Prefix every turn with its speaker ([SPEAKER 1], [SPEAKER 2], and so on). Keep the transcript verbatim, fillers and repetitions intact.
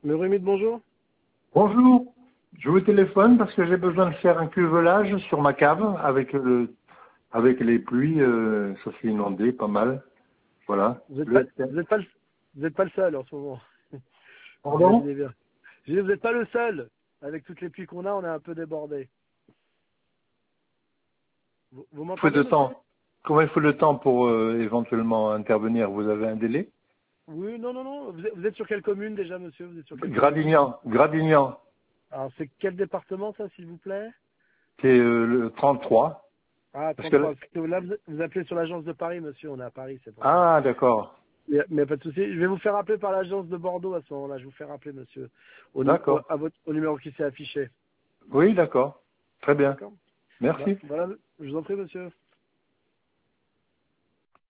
[SPEAKER 1] Le Rémi de bonjour.
[SPEAKER 2] Bonjour, je vous téléphone parce que j'ai besoin de faire un cuvelage sur ma cave avec le avec les pluies, euh, ça s'est inondé pas mal. Voilà.
[SPEAKER 1] Vous n'êtes pas,
[SPEAKER 2] Le-
[SPEAKER 1] vous êtes pas, le- vous êtes pas le seul en ce moment. Vous
[SPEAKER 2] Pardon?
[SPEAKER 1] imaginez bien. Je dis, vous n'êtes pas le seul. Avec toutes les pluies qu'on a, on est un peu débordé. Vous, vous
[SPEAKER 2] Il faut
[SPEAKER 1] m'entendez,
[SPEAKER 2] de
[SPEAKER 1] monsieur?
[SPEAKER 2] temps. Comment il faut le temps pour euh, éventuellement intervenir? Vous avez un délai?
[SPEAKER 1] Oui, non, non, non. Vous êtes, vous êtes sur quelle commune déjà, monsieur? Vous êtes sur quelle commune?
[SPEAKER 2] Gradignan, Gradignan,
[SPEAKER 1] Alors, c'est quel département, ça, s'il vous plaît?
[SPEAKER 2] c'est euh, le trente-trois.
[SPEAKER 1] Ah,
[SPEAKER 2] Parce que
[SPEAKER 1] trente-trois. Parce que là, vous, vous appelez sur l'agence de Paris, monsieur. On est à Paris, c'est pour ça.
[SPEAKER 2] ah d'accord,
[SPEAKER 1] Mais, mais pas de souci. Je vais vous faire appeler par l'agence de Bordeaux à ce moment-là. Je vous fais rappeler, monsieur, au, nu- au-
[SPEAKER 2] d'accord.
[SPEAKER 1] à votre, au numéro qui s'est affiché.
[SPEAKER 2] Oui, d'accord. Très bien.
[SPEAKER 1] D'accord? Bah,
[SPEAKER 2] Merci.
[SPEAKER 1] voilà. Je vous en prie, monsieur.